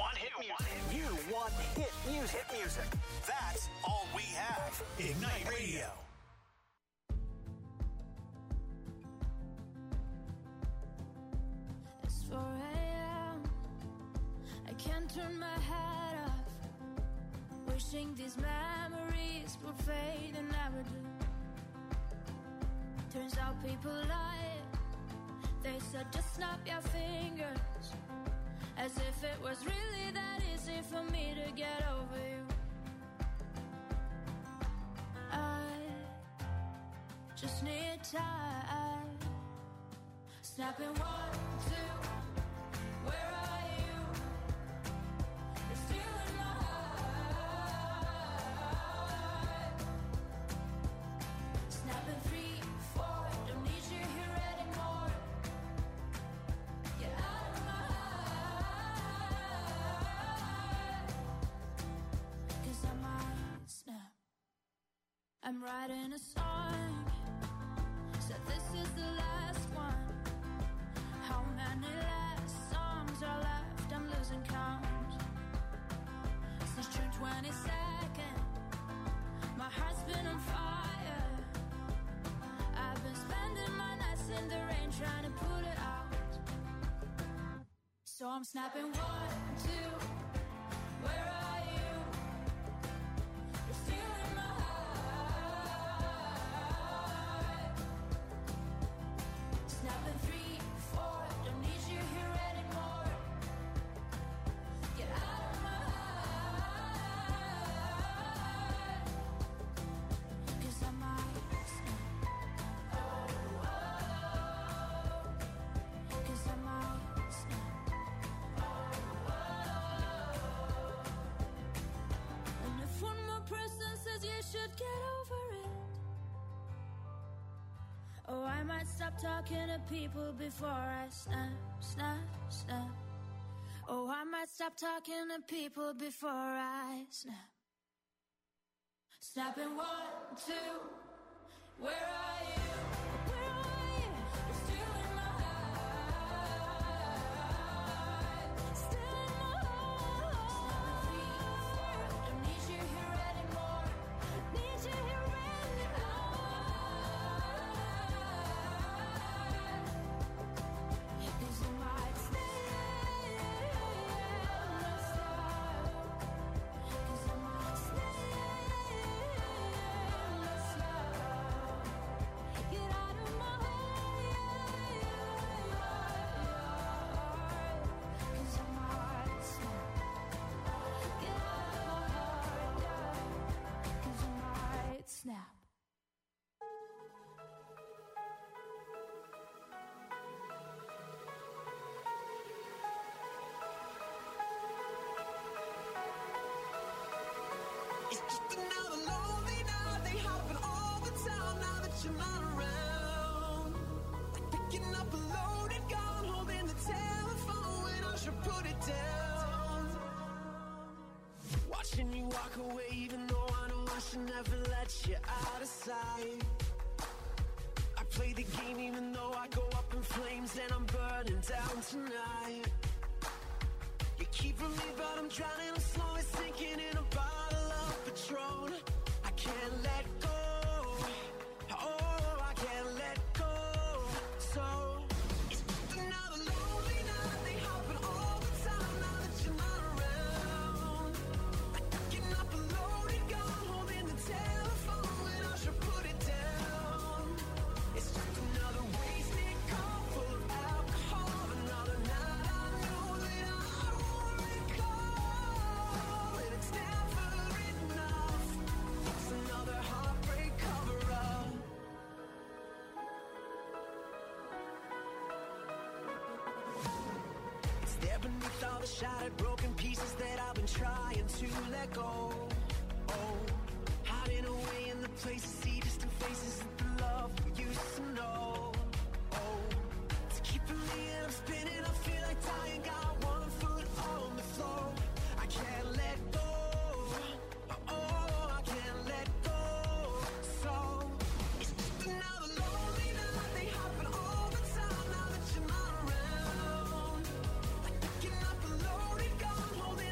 want hit music. You want hit music. Hit music. That's all we have. Ignite Radio. It's 4 a.m. I can't turn my head off. Wishing these memories would fade and never do. Turns out people lie. They said just snap your fingers, as if it was really that easy for me to get over you. I just need time. Snapping 1, 2, where are you? You're still in my heart. Snapping 3, 4, don't need you here anymore. Get out of my heart. 'Cause I might snap. I'm writing a song. Said this is the last one. How many last songs are left? I'm losing count. Since June 22nd, my heart's been on fire. I've been spending my nights in the rain trying to put it out. So I'm snapping 1, 2, where are you? You're still in my heart. Snapping 3, 4, don't need you here anymore. Get out of my heart. 'Cause I might snap. Oh, 'cause I might snap. And if one more person says you should get over it, oh, I might stop talking to people before I snap, snap, snap. Oh, I might stop talking to people before I snap. Snapping 1, 2, where are you? Where are you? You're still in my heart. Still in my heart. Snapping 3, 4, don't need you here anymore. Need you here anymore. 'Cause I might stay. 'Cause I might stay. Get out of my heart. 'Cause I might snap. Get out of my heart. 'Cause I might snap. It's just another lonely night. They happen all the time now that you're not around. Like picking up a loaded gun, holding the telephone when I should put it down. Watching you walk away, even though I know I should never let you out of sight. I play the game even though I go up in flames and I'm burning down tonight. You keep from me, but I'm drowning. I'm slowly sinking in a bottle of Patron. I can't let go. Oh, I can't let go. So it's just another lonely night. They happen all the time now that you're not around. Like picking up a loaded gun, holding the telephone when I should put it down. It's just another wasted cup full of alcohol. Another night I know that I won't recall. And it's never enough. It's another heartbreak cover-up. It's there beneath all the shattered, broken pieces that I've been trying to let go. Oh, hiding away in the places, see distant faces of the love we used to know. Oh, it's keeping me and I'm spinning. I feel like dying, got one foot on the floor. I can't let go. Oh, I can't let go. So it's just another lonely night. They happen all the time now that you're not around. Like picking up a loaded gun, holding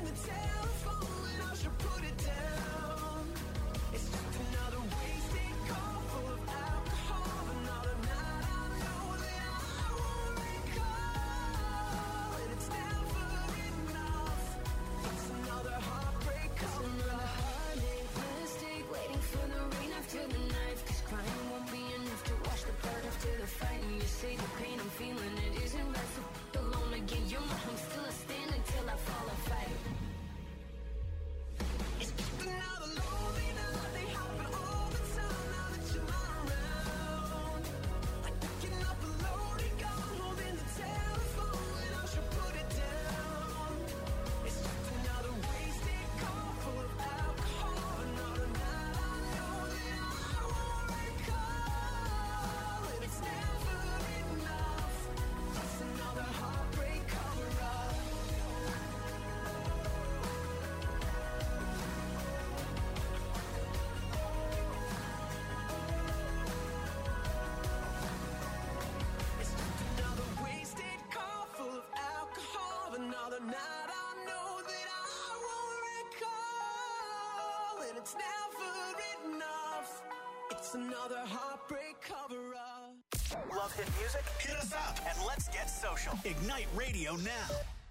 it's never enough. It's another heartbreak cover-up. Love hit music? Hit us up and let's get social. Ignite Radio now.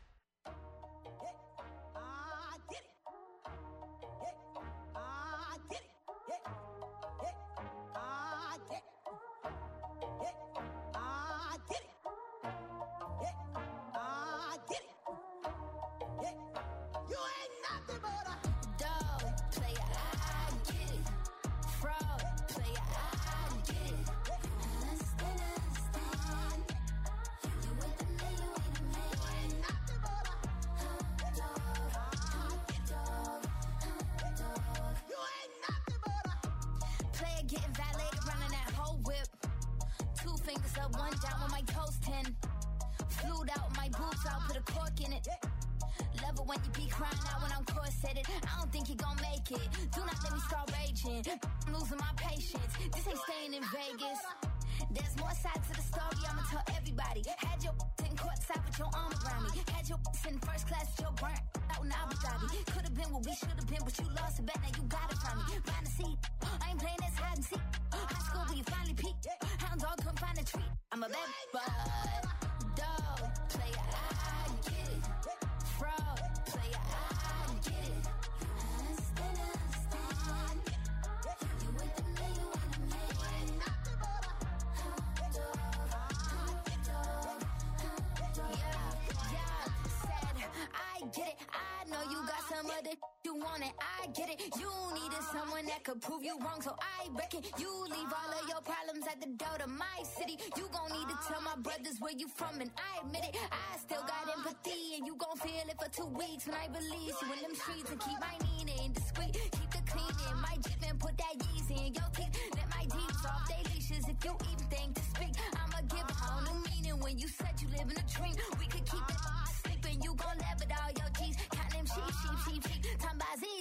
Prove you wrong, so I reckon you leave all of your problems at the door to my city. You gon' need to tell my brothers where you from, and I admit it. I still got empathy, and you gon' feel it for 2 weeks when I release you in them streets and keep my meaning discreet. Keep the cleaning, my Jeep and put that Yeezy in your teeth. Let my deeds off they leashes if you even think to speak. I'ma give a whole new meaning when you said you live in a dream. We could keep it sleeping, you gon' laugh at all your G's. Count them sheep. Time by Z.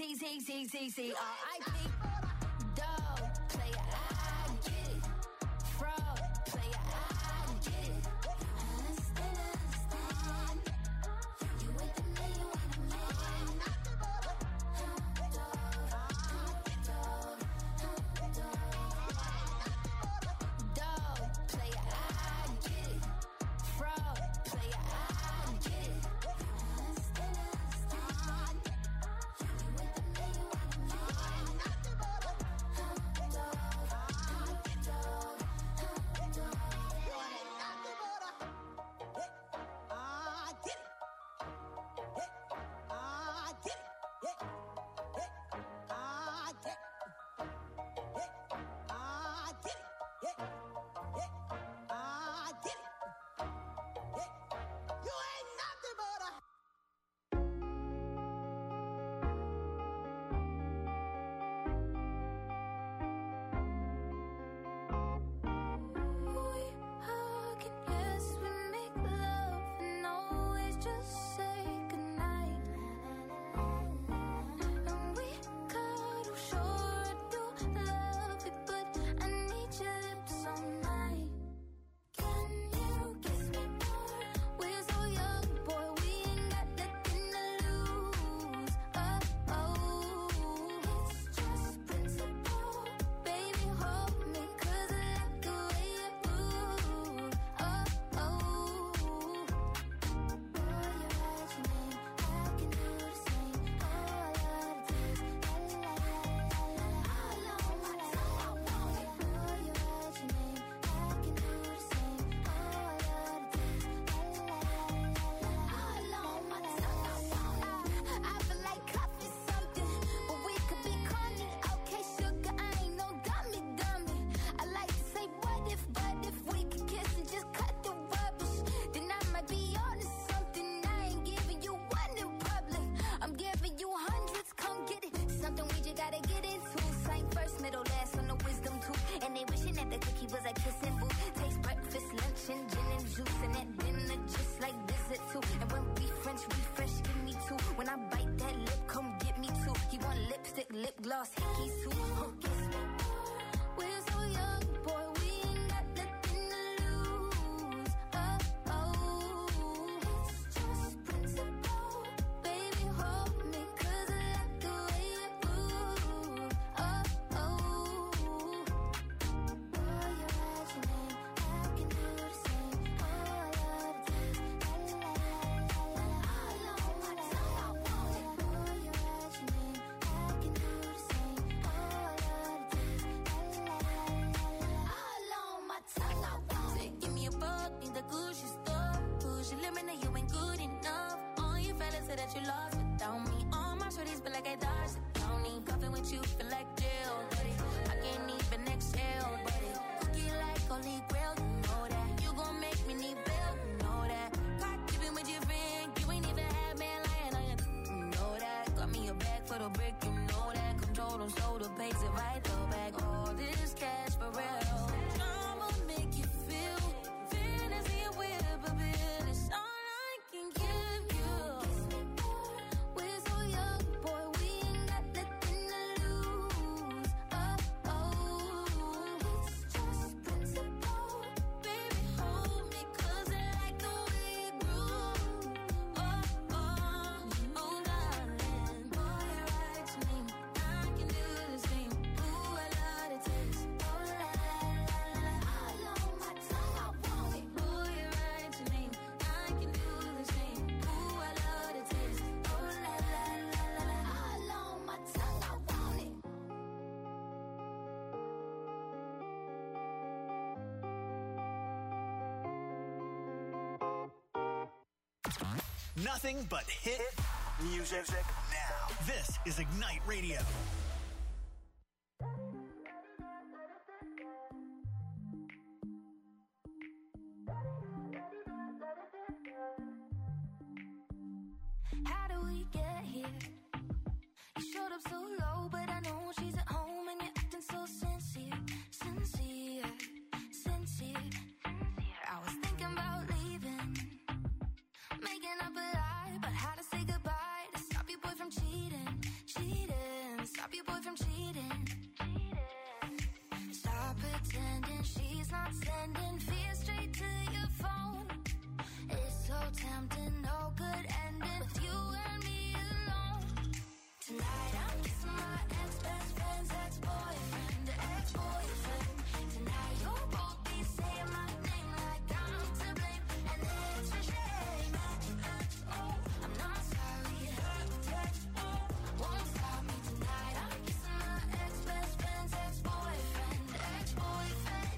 R.I.P. Dog, player, I get it. Fraud, player, I get it. Understand. You with the man, you with the man. Dog, player, I get it. Fraud, player, I get it. lip gloss, hickey suit. Oh, guess what? We're so young, boy, we ain't got nothing to lose. Oh, oh, it's just principle. Baby, hold me, 'cause I like the way you move. say that you lost without me. All my shorties feel like I dodged the county. Cuffing with you feel like jail, buddy. I can't even exhale, buddy. Cookie like Holy Grail, you know that. You gon' make me need bail, you know that. Caught keeping with your friend, you ain't even had man lying on you, you know that. Got me a bag for the brick, you know that. Control them, slow the pace, if I throw back all this cash for real. I'ma make you feel fantasy and whip a bit. It's all I can give you. We're so young, boy, we ain't got nothing to lose. Oh, it's just principle. Baby, hold me, 'cause I like the way you groove. Oh, darling, boy, you're right to me. I can do the same. Ooh, I love the taste. Oh, la, la, la, all on my tongue, I want it. Boy, you're right to me. I can do the same. Ooh, I love the taste. Oh, la, la, la, la, all on my tongue, I want it. Nothing but hit music now. This is Ignite Radio. How do we get here? You showed up so low, but I know she's at home and you're acting so sincere. I was thinking about leaving, making up a lie about how to say goodbye to stop your boy from cheating. Stop your boy from cheating. Stop pretending she's not sending fear straight to your phone. It's so tempting, no good ending with you and me alone. Tonight I'm kissing my ex-best friend's ex-boyfriend, ex-boyfriend. Tonight you'll both be saying my name like I'm to blame, and it's a shame. I'm not sorry, won't stop me tonight. I'm kissing my ex-best friend's ex-boyfriend, ex-boyfriend.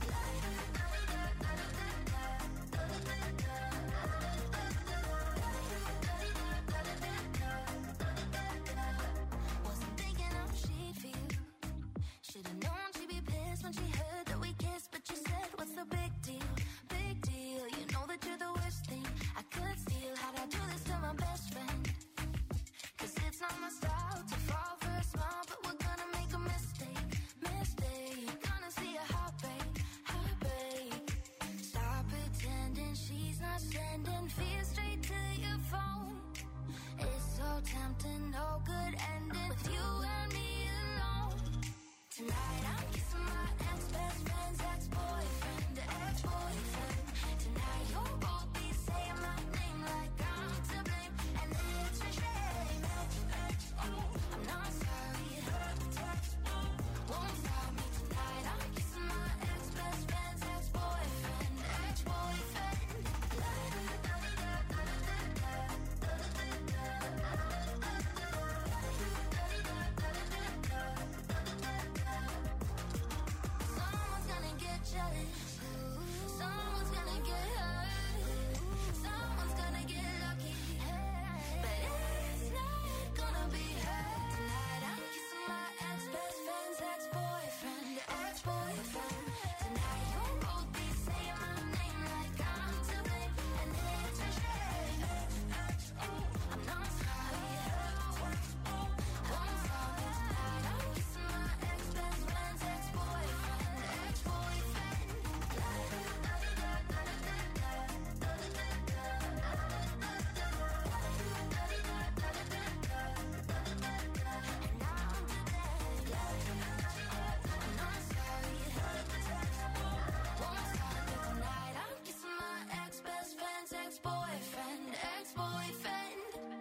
Wasn't thinking how she'd feel. Should've known she'd be pissed when she heard that we kissed, but you said, what's the big deal? Big deal. You know that you're the worst thing I could steal. How'd I do this to my best friend? 'Cause it's not my style to fall for a smile, but we're gonna make a mistake. Gonna see a heartbreak. Stop pretending she's not sending fear straight to your phone. It's so tempting, no good ending with you and me alone. Tonight I'm kissing my ex-best friend's ex-boyfriend, ex-boyfriend. Tonight you'll both be saying my name like I'm to blame, and it's a shame. I'm not sorry, won't stop me tonight. I'm kissing my ex-best friend's ex-boyfriend, ex-boyfriend. Someone's gonna get jealous. Someone's gonna get hurt. Someone's gonna get lucky. But it's not gonna be her. Tonight I'm kissing my ex-best friend's ex-boyfriend, ex-boyfriend. Tonight you'll both be saying my name like I'm to blame, and it's a shame. I'm not sorry, won't stop me tonight. I'm kissing my ex-best friend's ex-boyfriend, ex-boyfriend. And now I'm to blame. I'm not sorry, won't stop me tonight. I'm kissing my ex-best friend's ex-boyfriend, ex-boyfriend.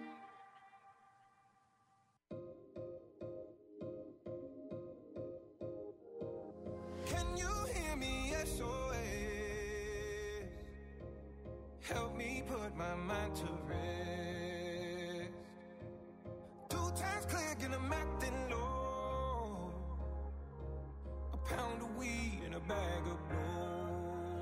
Can you hear me? SOS. Help me put my mind to rest. 2 times click and I'm acting low. A pound of weed and a bag of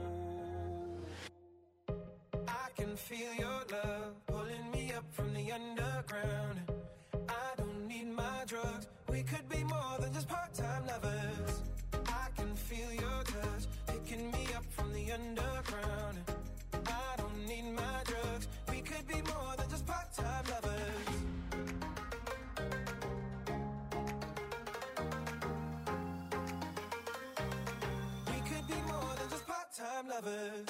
blow. I can feel your love pulling me up from the unknown. underground. I don't need my drugs. We could be more than just part-time lovers. I can feel your touch picking me up from the underground. I don't need my drugs. We could be more than just part-time lovers. We could be more than just part-time lovers.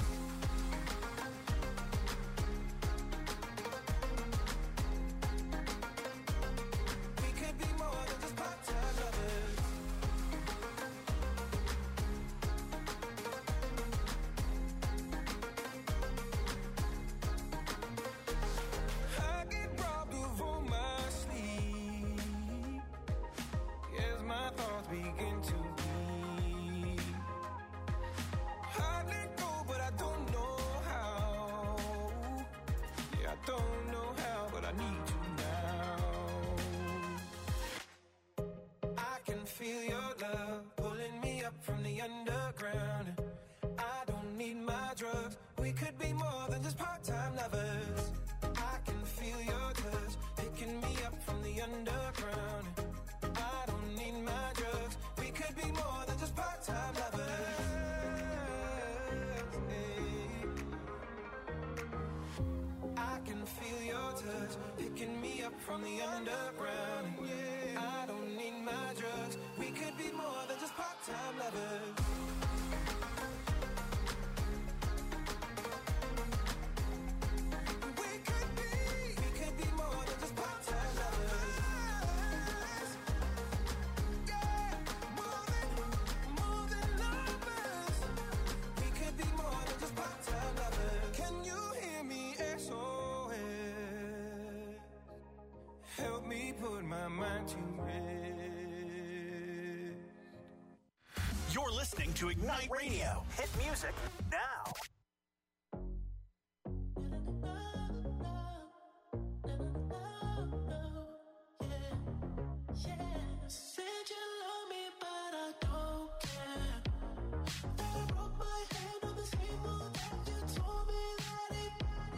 Feel your love pulling me up from the underground. I don't need my drugs. We could be more than just part-time lovers. I can feel your touch picking me up from the underground. I don't need my drugs. We could be more than just part-time lovers. I can feel your touch picking me up from the underground. I don't need my drugs. We could be more than just part-time lovers. We could be more than just part-time lovers. Yeah, more than lovers. We could be more than just part-time lovers. Can you hear me? SOS. Help me put my mind to rest. You're listening to Ignite Radio. Hit music now. Said you love me, but I don't care. That I broke my hand on the table, that you told me that it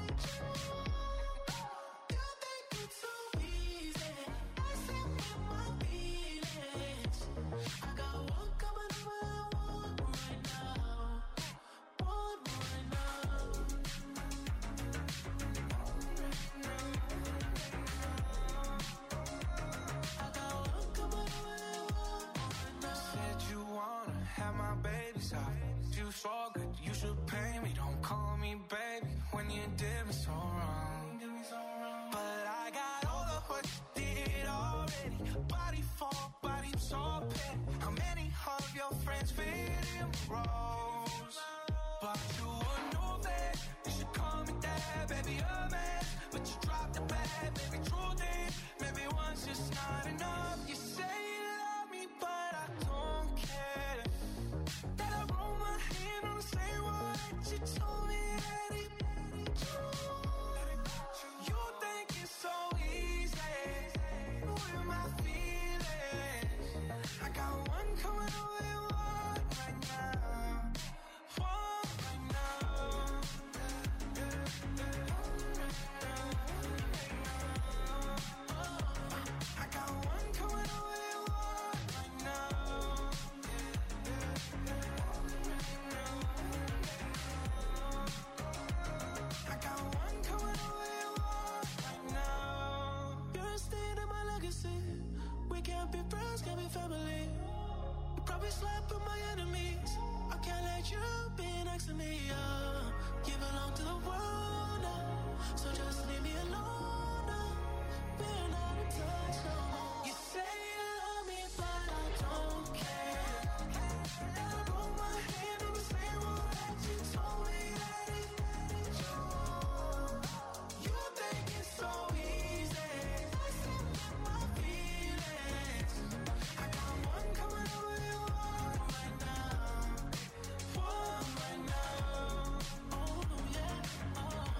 you think it's so easy. I said with my feelings. I got one coming over, one right now. One right now. I got one coming over, one right now. Said you wanna have my baby's out. You so good, you should pay me. Don't call me baby when you did me so wrong. But I got all of what you did already. Body for body, so petty. How many of your friends fit in rows? But you would know that you should call me dad, baby, a man. But you dropped the bag, baby, true thing. Maybe once just not enough. You say you love me, but I don't care. That I roll my hand on the same one that you told me that it you think it's so easy with my feelings. I got one coming away, one right now. One right now. I got one coming away, one right now. I got one coming away, one right now. You're a stain in my legacy. We can't be friends, can't be family. You probably slept with my enemies. I can't let you be next to me. You belong to the world now, so just leave me alone now. We're not in touch no more. You say you love me, but I don't care. And I broke my hand on the same one that you told me that it you think it's so easy. I said with my feelings. I got one coming away, one right now. One right now. Oh yeah. Oh.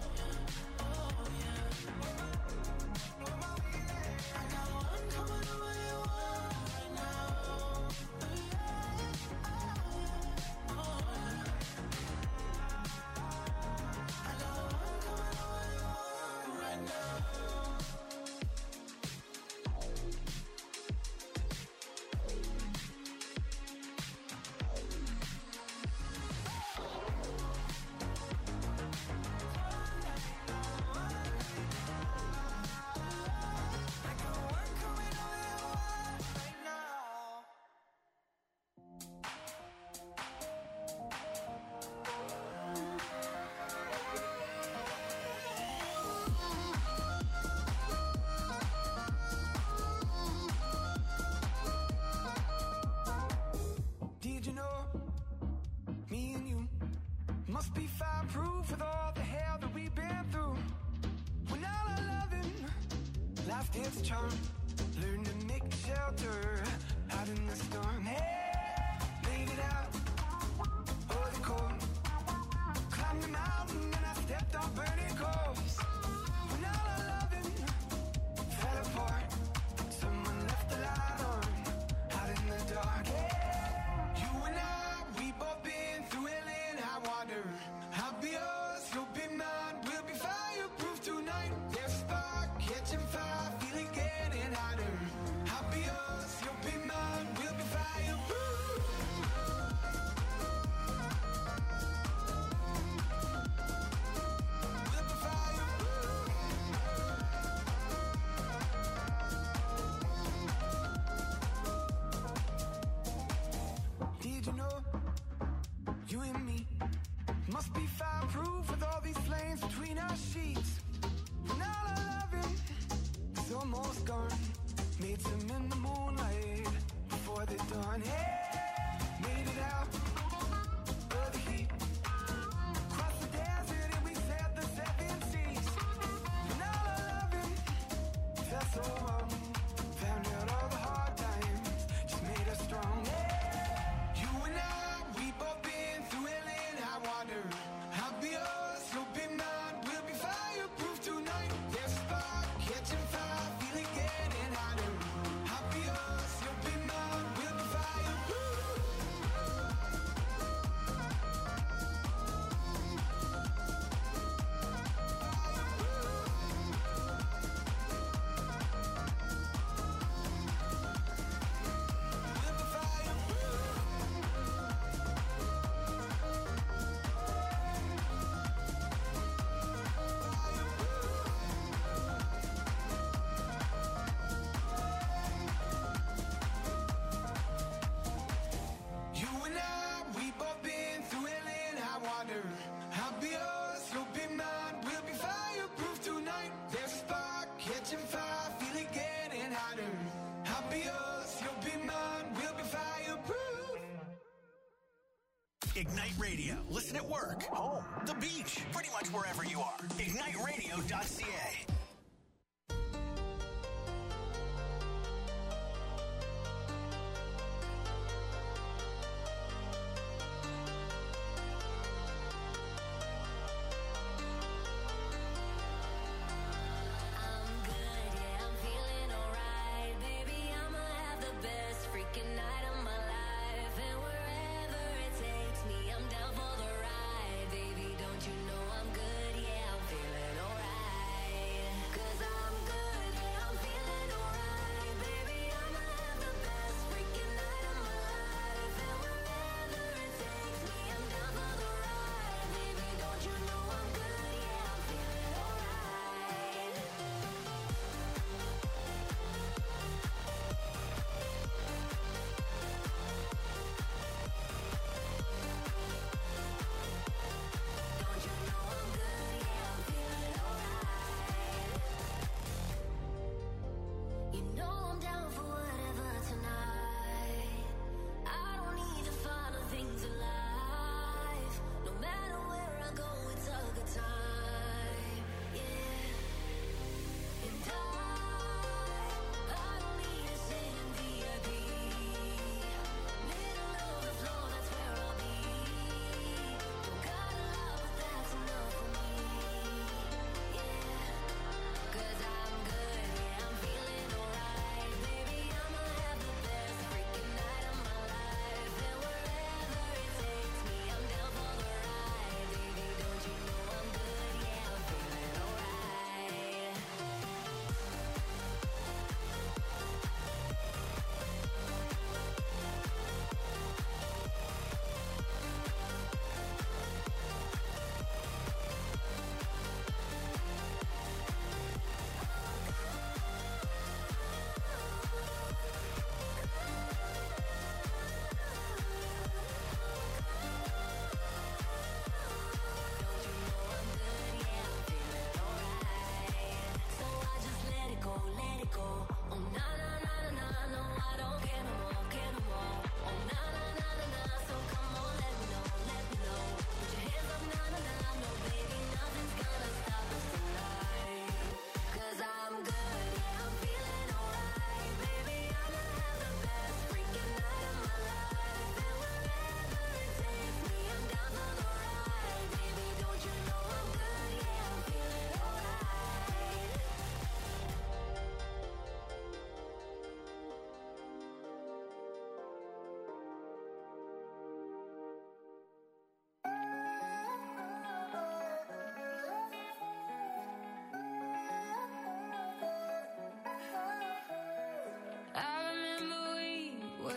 Must be fireproof with all the hell that we've been through. When all our loving life takes charm, learn to make shelter out in the storm. Hey, made it out, oh the cold. Climbed the mountain and I stepped on burning coals. When all our loving fell apart, someone left the light on out in the dark. Hey, you and I, we both been through hell and high water. I'll be yours, you'll be mine. We'll be fireproof tonight. There's a spark catching fire, feeling getting hotter. I'll be yours, you'll be mine. We'll be fireproof. We'll be fireproof. Did you know, you and me must be fireproof with all these flames between our sheets. And all our loving is almost gone. Made some in the moonlight before the dawn. Hey, made it out of the heat. Crossed the desert and we sailed the 7 seas. And all our loving felt so wrong. Found out all the hard times just made us strong. Hey, you and I, we both been through hell and high water. I'll be yours, you'll be mine. We'll be fireproof tonight. There's a spark catching fire, feeling getting hotter. I'll be yours, you'll be mine. We'll be fireproof. We'll be fireproof. You and I, we both been through hell and high water. I'll be yours, you'll be mine. We'll be fireproof tonight. There's a spark catching fire, feeling getting hotter. I'll be yours, you'll be mine. We'll be fireproof. Ignite Radio. Listen at work, home, the beach, pretty much wherever you are. IgniteRadio.ca. I'm good, yeah, I'm feeling alright. Baby, I'ma have the best freaking night of my life. And wherever it takes me, I'm down for the ride. Baby, don't you know I'm good, yeah, I'm feeling alright.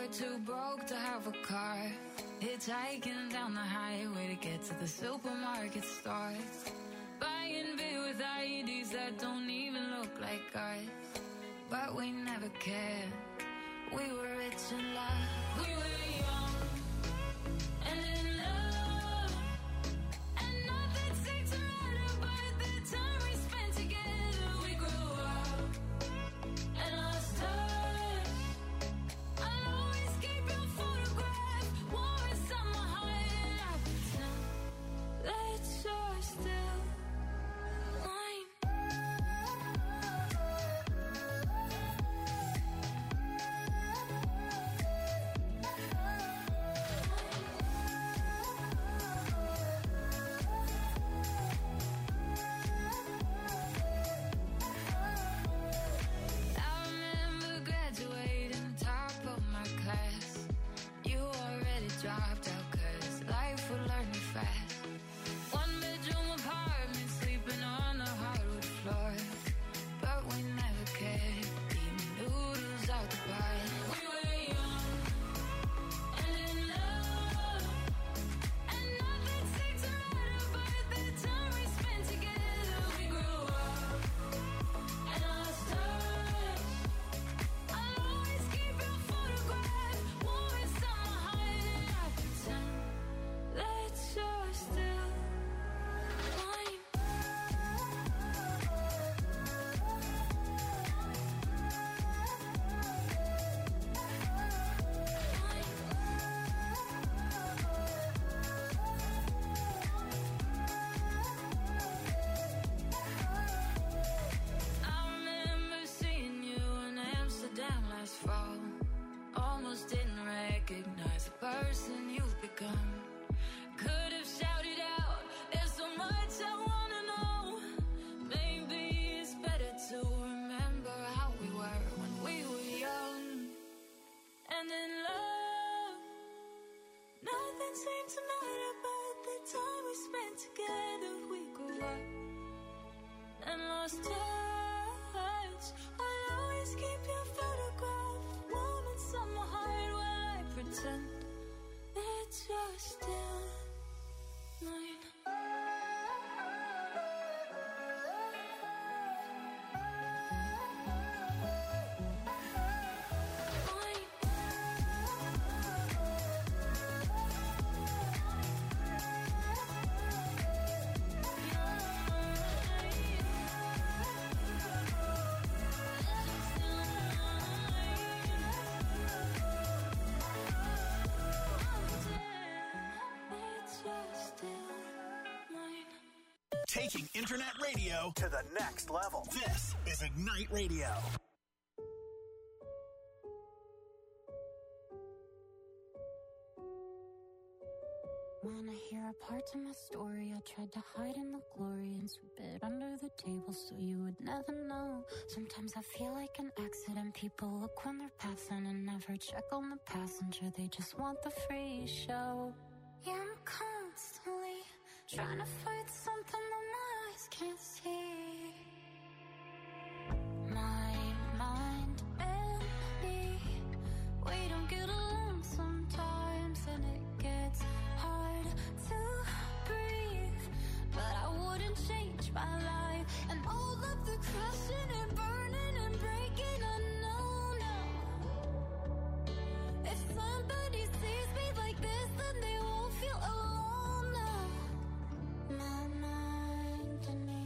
too broke to have a car. Hitchhiking down the highway to get to the supermarket store. Buying beer with IEDs that don't even look like ours. But we never cared. We were rich in love. We were young and in love. And nothing seemed to matter but the time we spent together. We grew up and lost touch. I'll always keep your photograph warm inside my heart. And I pretend that you're still mine. I remember graduating top of my class. You already dropped out 'cause life would learn you fast. One bedroom apartment, sleeping on the hardwood floor. But we never cared, eating noodles out the bar. We were young and in love. And nothing seemed to matter but the time we spent together. We grew up and lost touch. I'll always keep your photograph warm inside my heart. And I pretend that you're still mine. I remember seeing you in Amsterdam last fall. Almost didn't recognize the person you've become. Could have shouted out, there's so much I wanna know. Maybe it's better to remember how we were when we were young and in love. Nothing seemed to matter but the time we spent together. We grew up and lost touch. I'll always keep your photograph warm inside my heart while I pretend that you're still mine. Taking internet radio to the next level. This is Ignite Radio. Wanna hear a part of my story? I tried to hide in the glory and sweep it under the table so you would never know. Sometimes I feel like an accident. People look when they're passing and never check on the passenger. They just want the free show. Yeah, I'm constantly trying to fight something that my eyes can't see. My mind and me, we don't get along sometimes, and it gets hard to breathe. But I wouldn't change my life and all of the crashing and burning and breaking. I know now. If somebody sees me like this, then they won't feel alone now. My mind and me.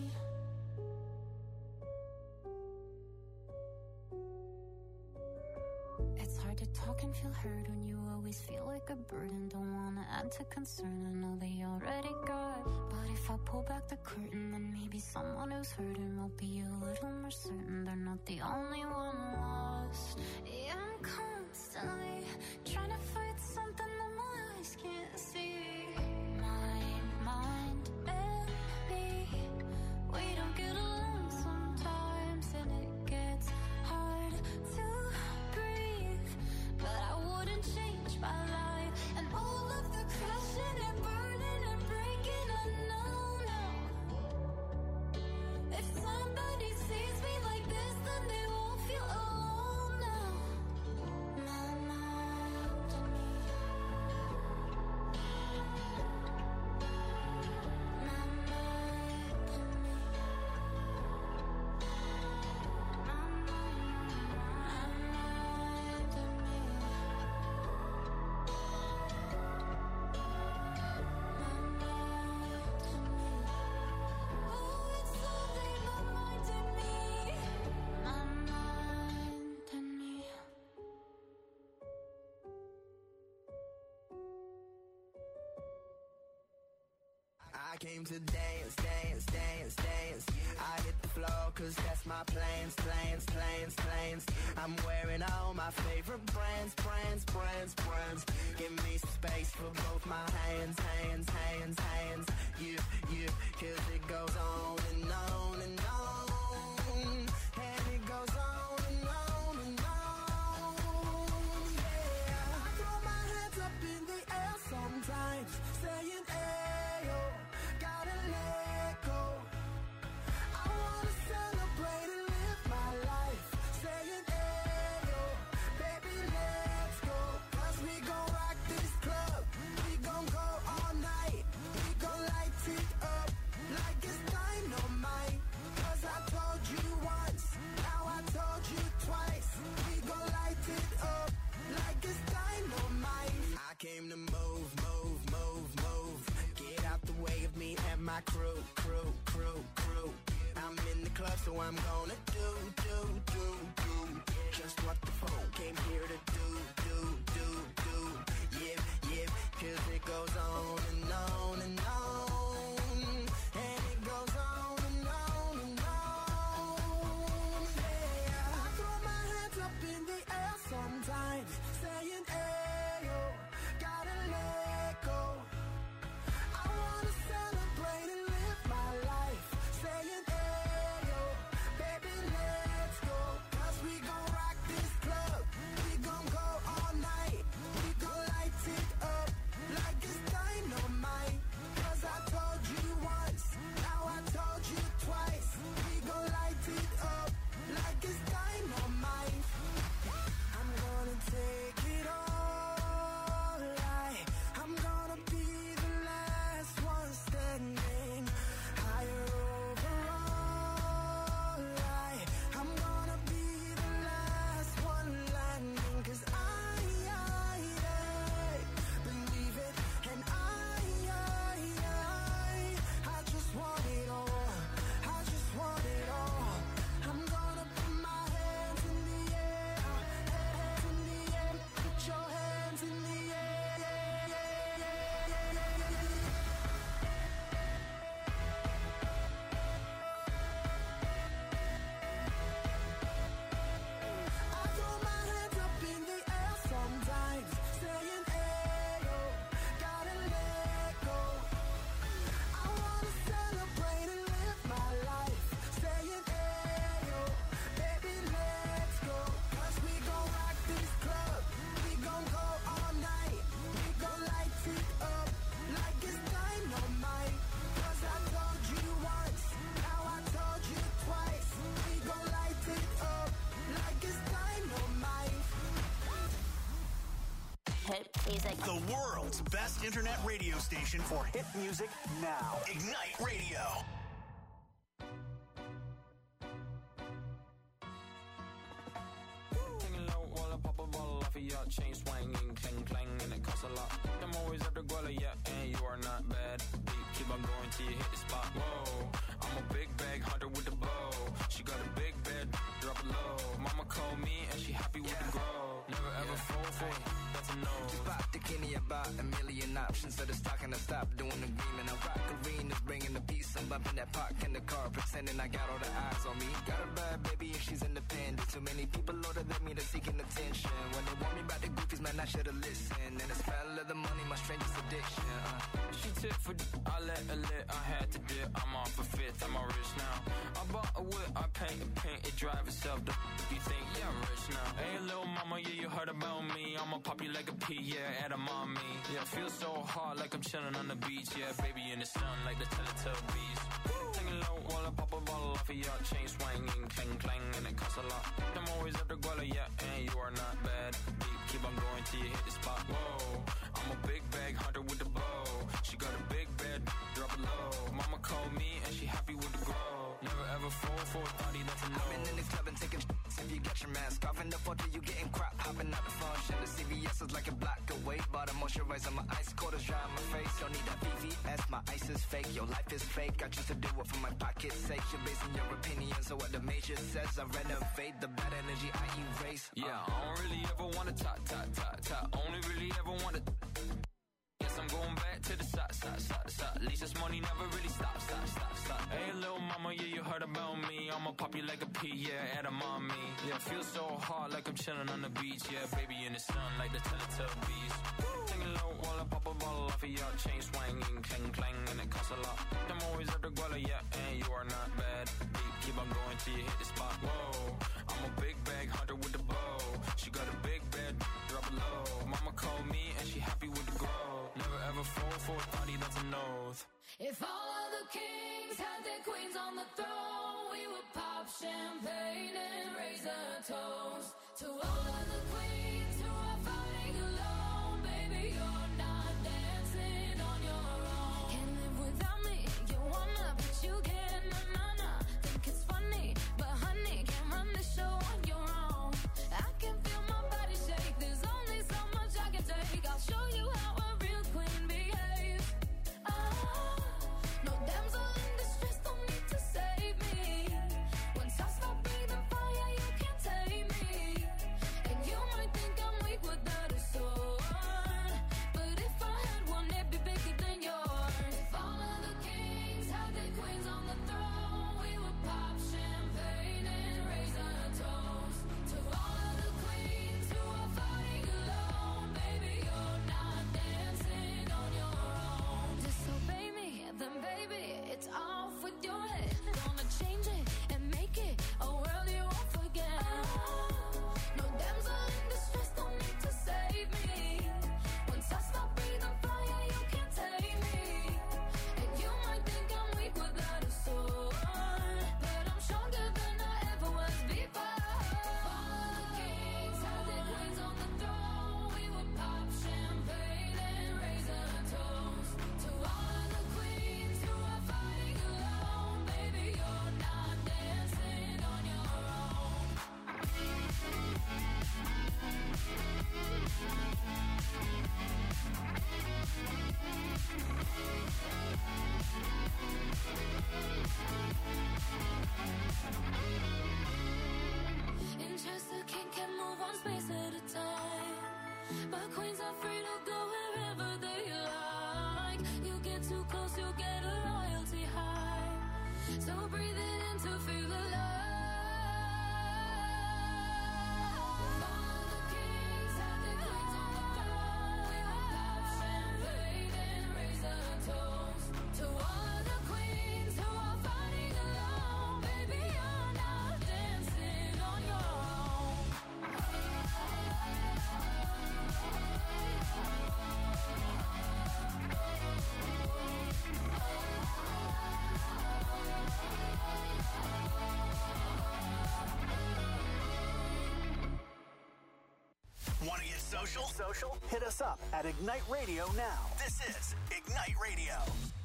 It's hard to talk and feel heard when you always feel like a burden. Don't wanna add to concern, I know they already got. But if I pull back the curtain, then maybe someone who's hurting will be a little more certain they're not the only one lost. Yeah, I'm constantly trying to fight something that my eyes can't see. My mind and me, we don't get along sometimes, and it gets hard to breathe. But I wouldn't change my life and all of the crashing and burning and breaking. I know now. If somebody sees me like this, then they won't feel alone now. My mind. came to dance, dance, dance, dance. I hit the floor cause that's my plans, plans, plans, plans. I'm wearing all my favorite brands, brands, brands, brands. Give me some space for both my hands, hands, hands, hands. You, cause it goes on and on and on. And it goes on and on and on. Yeah, I throw my hands up in the air sometimes, saying, ayo, gotta let go. I wanna celebrate and live my life, saying, ayo, baby, let's go. Cause we gon' rock this club, we gon' go all night. We gon' light it up like it's dynamite. Cause I told you once, now I told you twice. We gon' light it up like it's dynamite. I came to move, move, move, move. Get out the way of me and my crew, crew, crew, crew. I'm in the club, so I'm gonna do just what the phone came here to do. Yeah, cause it goes on and on and on. And it goes on and on and on. Yeah, I throw my hands up in the air sometimes, saying, ayo, gotta let go. I wanna celebrate and live my life, saying, ayo, baby, let's go. Cause we gon' rock this club, we gon' go all night. We gon' light it up like it's dynamite. Cause I told you once, now I told you twice. We gon' light it up like it's dynamite. I'm gonna take it all. I'm gonna be the last one standing. Higher overall. I'm gonna be the last one landing. Cause I believe it. And I just want it all. I just want it all. I'm gonna put my hands in the air. Hands in the air. Put your hands in the air. I throw my hands up in the air sometimes, saying, ayo, gotta let go. I wanna celebrate and live my life, saying, ayo, baby, let's go. Cause we gon' rock this club, we gon' go all night. We gon' light it up like it's dynamite. Cause I told you once, now I told you twice. We gon' light it up like it's dynamite. Hit music. The world's best internet radio station for hit music now. Ignite Radio. Hanging low while I pop a bottle off of your chain swinging, clang clang, and it costs a lot. I'm always at the guala, yeah, and you are not bad. Keep on going till you hit the spot. Whoa, I'm a big bag hunter with the bow. She got a big bed, drop it low. Mama called me and she happy with the grow. Never ever fall for it, that's a no. Just pop the Kenny about a million options. So the stock and I stop doing the green. I rock arenas, bringing the peace. I'm bumping that park in the car, pretending I got all the eyes on me. Got a bad baby and she's independent. Too many people older than me, they're seeking attention. When they want me about the goofies, man, I should've listened. And the smell of the money, my strangest addiction. She tip for I let her lit, I had to dip. I'm off a fifth, I'm all rich now. I bought a whip, I paint it drive itself. The you think, yeah, I'm rich now. Hey, little mama, yeah, you heard about me. I'ma pop you like a pea, yeah, at a mommy. Yeah, feel so hot like I'm chilling on the beach. Yeah, baby in the sun like the Teletubbies. Hanging low while I pop a bottle off of your chain swinging, clang clang, and it costs a lot. I'm always at the guala, yeah, and you are not bad. Keep on going till you hit the spot. Whoa, I'm a big bag hunter with the bow. She got a big bed, drop it low. Mama called me and she happy with the grow. Never ever fall for a thotty, that's a no. I've been in the club and taking if you get your mask off in the photo, you getting crap, hopping out the function. The CVS is like a block away, but I'm moisturizing my ice, cold is dry on my face. Don't need that VVS, my ice is fake, your life is fake. I choose to do it for my pocket's sake. You're basing your opinion, so what the major says, I renovate the bad energy I erase. Yeah, I don't really ever wanna top. Only really ever wanna. Yes, I'm going back to the side. At least this money never really stops. Hey, little mama, yeah, you heard about me. I'ma pop you like a pea, yeah, at a mommy. Yeah, feel so hot like I'm chilling on the beach. Yeah, baby in the sun like the Teletubbies. Singing low while I pop a bottle off of your chain swinging, clang clang, and it costs a lot. I'm always at the guala, yeah, and you are not bad. Beat, keep on going till you hit the spot. Whoa, I'm a big bag hunter with the bow. She got a big bed, drop it low. Mama called me and she happy with the grow. Never ever fall for a thotty, that's an oath. If all of the kings had their queens on the throne, we would pop champagne and raise a toast to all of the queens who are fighting alone. Baby, you're not dancing on your own. Can't live without me, you wanna, but you can't. Nah. Think it's funny, but honey, can't run the show on your own. I can feel my body shake, there's only so much I can take. I'll show you how a real queen behaves. No damsel in distress, don't need to save me. Once I stop breathing fire, you can't take me. And you might think I'm weak without a sword, but if I had one, it'd be bigger than yours. If all of the kings had their queens on the throne, we would pop champagne and raise a toast to all of the queens who are fighting alone. Baby, you're not dancing on your own. Disobey me, then baby, it's off with your head. Gonna change it and make it a world you won't forget. No damsel in distress, don't need to save me. Once I stop breathing fire, you can't take me. And you might think I'm weak without a sword, but I'm stronger than I ever was before. All the kings had their queens on the throne, we would pop champagne and raise a toast to all of the queens who are fighting alone. Baby, you're not dancing on your own. Interest, the king can move one space at a time, but queens are free to go wherever they like. You get too close, you'll get a royalty high. So breathe it in to feel alive. All the kings have their queens on the throne. We will pop champagne and raise a toast to all of the queens who are fighting alone. Baby, you're not dancing on your own. Want to get social? Hit us up at Ignite Radio now. This is Ignite Radio.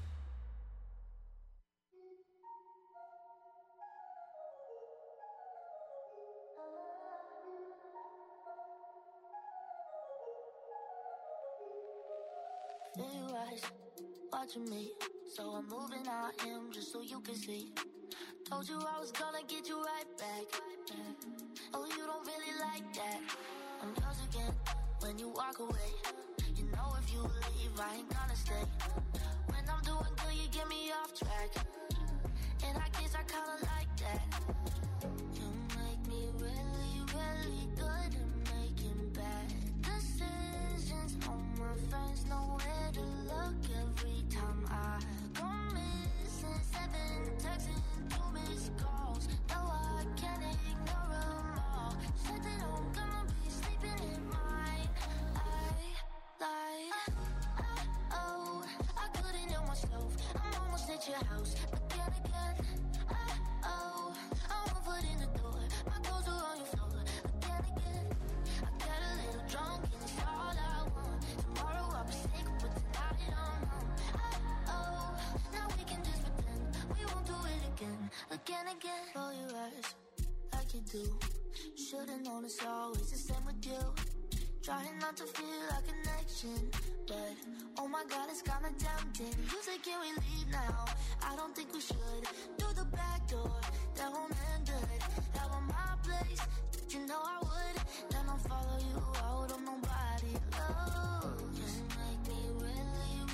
Feel your eyes watching me, so I'm moving on him just so you can see. Told you I was gonna get you right back. Oh, you don't really like that. I'm yours again when you walk away. You know if you leave, I ain't gonna stay. When I'm doing good, you get me off track. And I guess I kinda like that. You make me really, really good at making bad decisions. All my friends know where to look every time I go missing. 7 texts and 2 missed calls. No, I can't ignore them all. Said that I'm gonna be sleeping in mine. Oh, I couldn't help myself. I'm almost at your house again. Oh, I won't put in the door. My clothes are on your floor again. I got a little drunk and it's all I want. Tomorrow I'll be sick, but tonight I'm home. Oh, now we can just pretend we won't do it again. Roll your eyes like you do. Should've known it's always the same with you. Trying not to feel a connection, but oh my god, it's kinda tempting. You say, can we leave now? I don't think we should. Through the back door, that won't end good. Out on my place, you know I would. Then I'll follow you out on nobody. Oh, you make me really,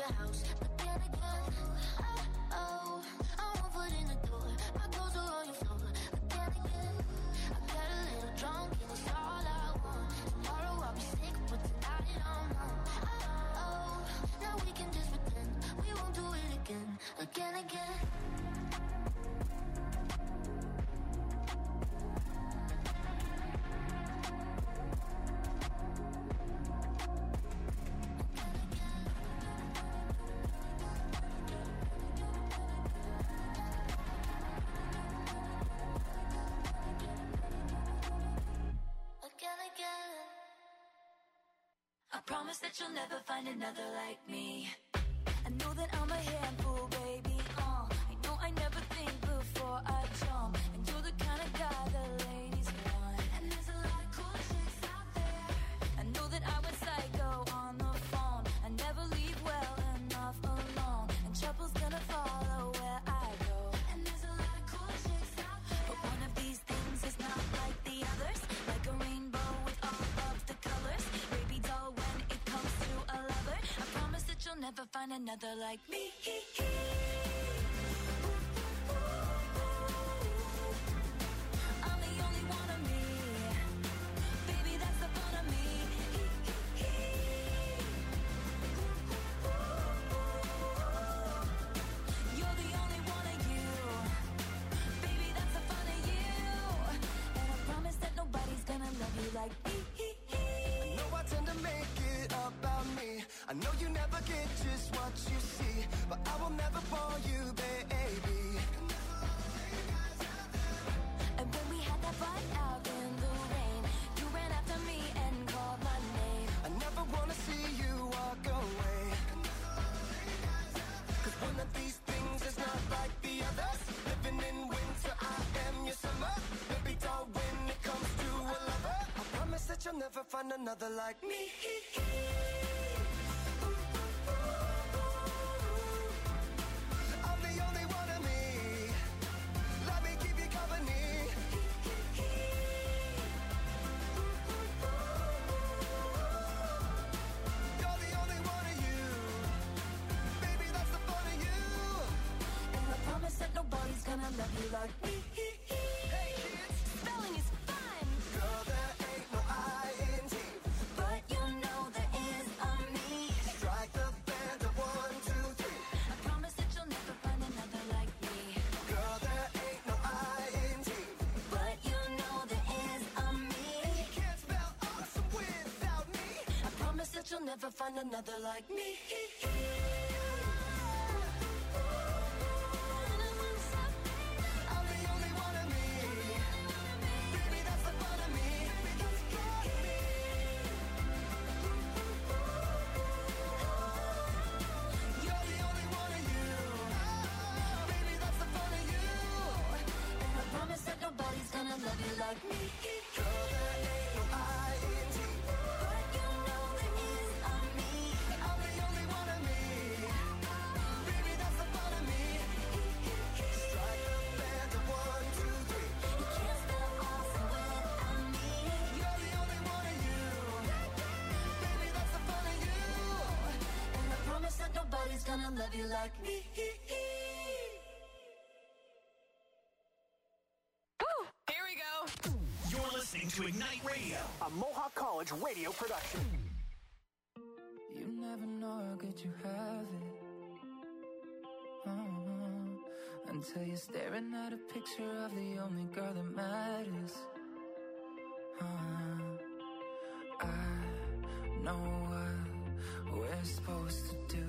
your house. But then again, I won't put in the door. My clothes are on your floor. But then again, I got a little drunk and it's all I want. Tomorrow I'll be sick, but tonight I'm on. Now we can just pretend we won't do it again. I promise that you'll never find another like me. I know that I'm a handful, baby. I know I never think before I jump, and you're the kind of guy the ladies want. And there's a lot of cool chicks out there. I know that I went psycho on the phone. I never leave well enough alone, and trouble's gonna follow where I go. And there's a lot of cool chicks out there, but one of these things is not like the others. Like a rainbow with all of the colors, baby doll. When it comes to a lover, I promise that you'll never find another like me. I'm the only one of me, baby, that's the fun of me. You're the only one of you, baby, that's the fun of you. And I promise that nobody's gonna love you like me. I know I tend to make it about me. I know you never get just what you see, but I will never bore you, baby. And when we had that fight out in the rain, you ran after me and called my name. I never wanna see you walk away, 'cause one of these things is not like the others. Living in winter, I am your summer. Baby doll, when it comes to a lover, I promise that you'll never find another like me. I'm the only one of me. Let me keep you company. You're the only one of you, baby, that's the fun of you. And I promise that nobody's gonna love you like me. Hey kids, Spelling is fun, girl, there ain't no I-N-G. but you know there is a me. Strike the band of 1, 2, 3. I promise that you'll never find another like me. Girl, there ain't no I-N-G. But you know there is a me. You can't spell awesome without me. I promise that you'll never find another like me. I'm the only one of me. Baby, that's the fun of me. You're the only one of you. Baby, that's the fun of you. And I promise that nobody's gonna love you like me. Girl, there ain't no I-N-G. But you know there is a me. I'm the only one of me. Baby, that's the fun of me. Strike the band of 1, 2, 3. You can't spell awesome without me. You're the only one of you. Baby, that's the fun of you. And I promise that nobody's gonna love you like me. Here we go. You're listening to Ignite Radio, a Mohawk College radio production. You never know how good you have it. Until you're staring at a picture of the only girl that matters. I know what we're supposed to do.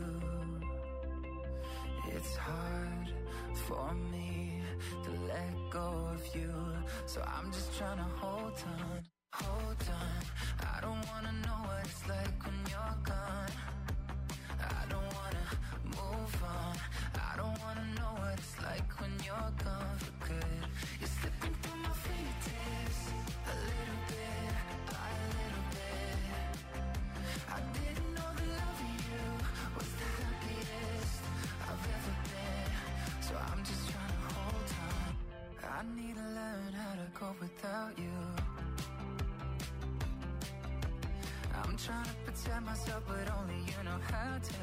It's hard for me to let go of you, so I'm just trying to hold on. I don't wanna know what it's like when you're gone. I don't wanna move on. I don't wanna know what it's like when you're gone for good. You're slipping through my fingertips, a little bit by a little bit. I didn't know that loving you was the happiest I've ever been, so I'm just trying to hold on. I need to learn how to cope without you. I'm trying to protect myself, but only you know how to.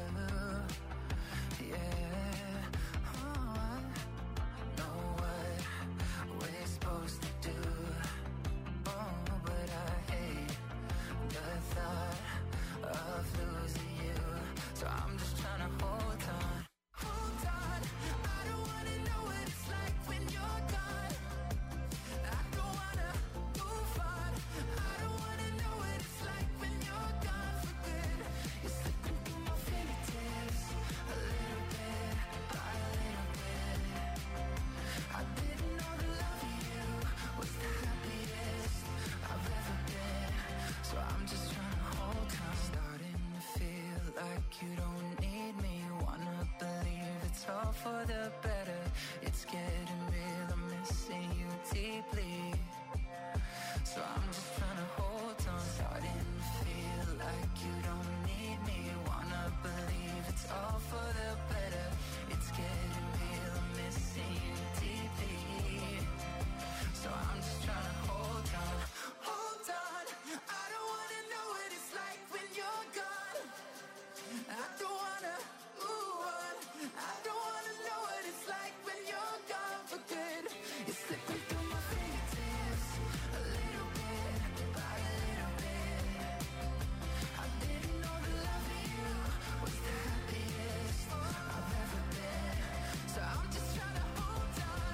Yeah, oh, I know what we're supposed to do. Oh, but I hate the thought of losing you. So I'm just trying to hold on. Hold on, I don't wanna know what it's like when you're gone. I don't wanna move on. I don't wanna know what it's like when you're gone for good. You're slipping through my fingertips, a little bit by a little bit. I didn't know the love of you was the happiest I've ever been. So I'm just trying to hold on. Starting to feel like you don't need me. Wanna believe it's all for the better. It's getting real, I'm missing you deeply. So I'm just trying to hold on. Starting to feel like you don't need me. Wanna believe it's all for the better. It's getting real, I'm missing you deeply. So I'm just trying to hold on. Hold on, I don't wanna know what it's like when you're gone. I don't wanna move on. I don't wanna know what it's like when you're gone for good. You're slipping through my fingertips, a little bit by a little bit. I didn't know the love of you was the happiest I've ever been. So I'm just trying to hold on.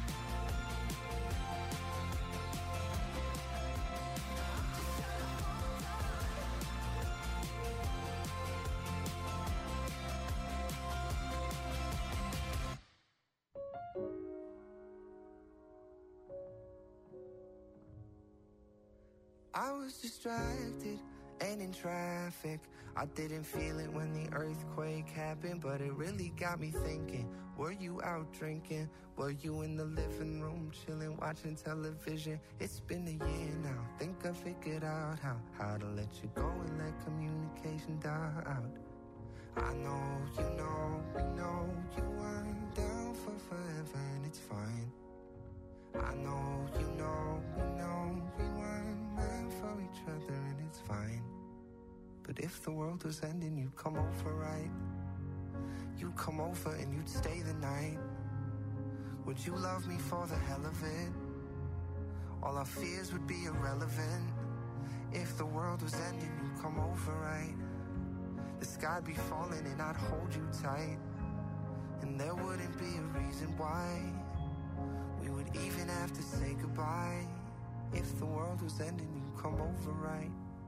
I was distracted and in traffic. I didn't feel it when the earthquake happened, but it really got me thinking. Were you out drinking? Were you in the living room chilling, watching television? It's been a year now. Think I figured out how to let you go and let communication die out. I know, you know, we know you weren't down for forever, and it's fine. I know, you know, we know we weren't meant for each other, and it's fine. But if the world was ending, you'd come over, right? You'd come over and you'd stay the night. Would you love me for the hell of it? All our fears would be irrelevant. If the world was ending, you'd come over, right? The sky'd be falling and I'd hold you tight. And there wouldn't be a reason why we would even have to say goodbye. If the world was ending, you'd come over, right?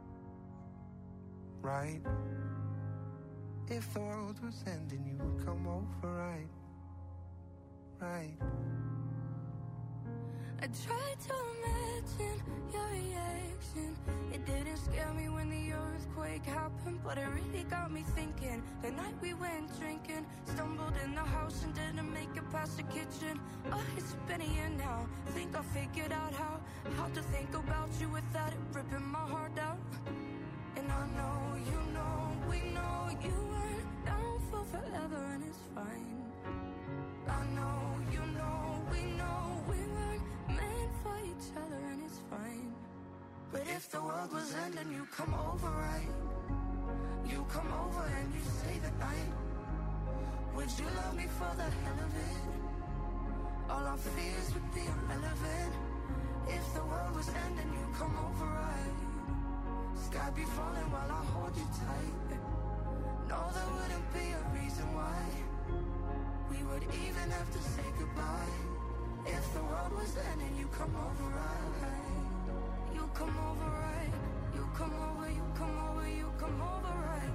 Right? If the world was ending, you would come over, right? Right? I tried to imagine your reaction. It didn't scare me when the earthquake happened, but it really got me thinking. The night we went drinking, stumbled in the house and didn't make it past the kitchen. Oh, it's been a year now. Think I figured out how to think about you without it ripping my heart out. And I know, you know, we know you weren't down for forever, and it's fine. I know, you know, we know we weren't meant for each other, and it's fine. But if the world was ending, you come over, right? You come over and you stay the night. Would you love me for the hell of it? All our fears would be irrelevant. If the world was ending, you come over, right? Sky be falling while I hold you tight. No, there wouldn't be a reason why we would even have to say goodbye. If the world was ending, you come over, right? You come over, right? You come over, you come over, you come over, right?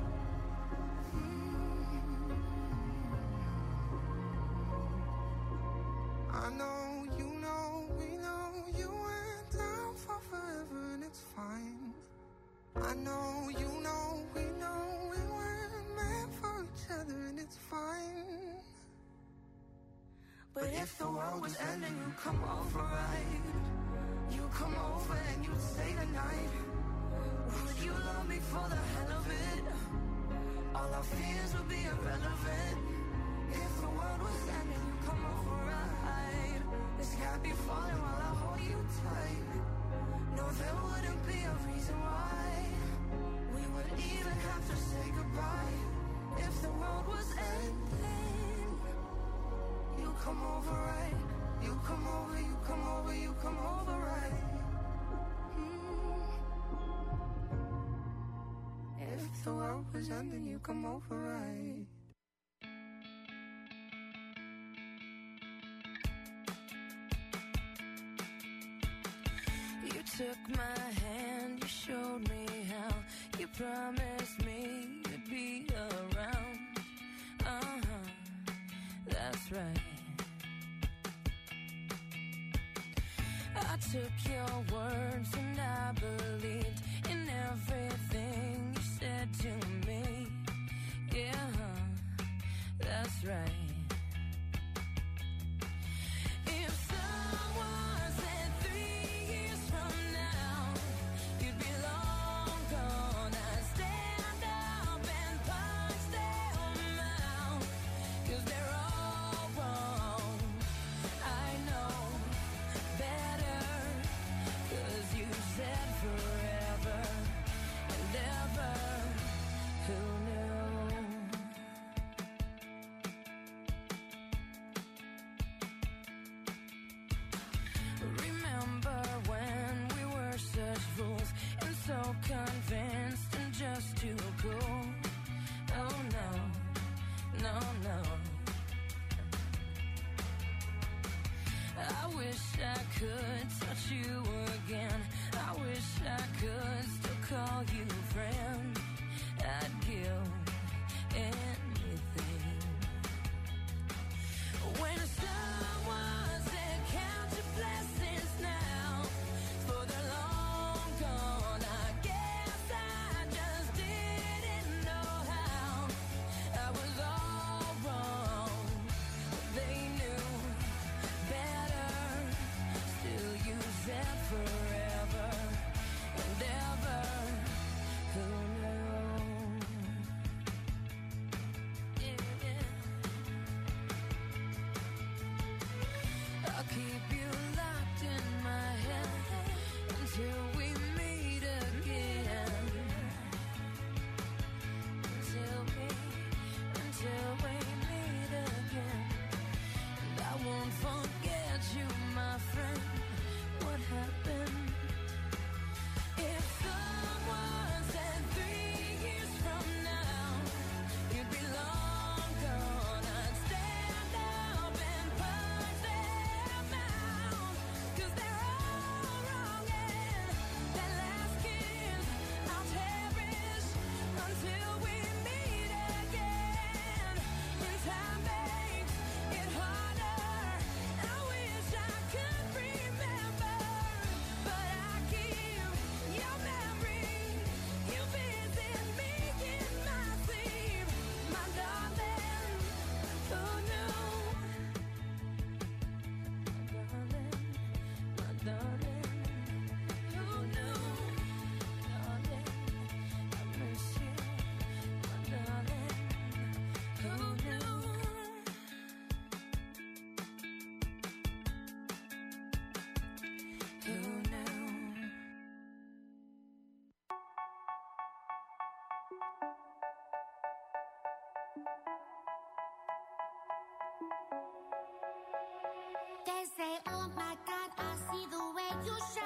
I know, you know, we know you went down for forever, and it's fine. I know, you know, we know we weren't meant for each other, and it's fine. But if the world was ending, you come over, right? You come over and you stay the night. Would you love me for the hell of it? All our fears would be irrelevant. If the world was ending, you come over, right? The sky be falling while I hold you tight. No, there wouldn't be a reason why we would if the world was ending, you come over, right? You took my hand, you showed me how. You promised me you'd be around. That's right. I took your words and I believed in everything you said to me. Yeah, that's right. If someone said 3 years from now you'd be long gone, I'd stand up and punch them out, 'cause they're all wrong. I know better, 'cause you said forever and ever. Who knew? Remember when we were such fools and so convinced and just too cool? Oh no, no, no. I wish I could touch you again. I wish I could still call you friend. I'd give anything. When someone said count your blessings now, for they're long gone, I guess I just didn't know how. I was all wrong, they knew better. Still you said forever and ever. Who knew? Yeah, yeah. I'll keep you locked in my head until we meet again. Until we meet again. And I won't forget you, my friend. What happened? If someone said 3 years from now you'd be long gone, I'd stand up and punch them out, 'cause they're all wrong, and that last kiss I'll cherish until we meet again. And time makes it harder. I wish I could remember, but I keep your memory. You visit me in my sleep, my darling. Who knew? My darling, who knew? Darling, I miss you, my darling. Who knew? Who knew? They say, oh my God, I see the way you shine.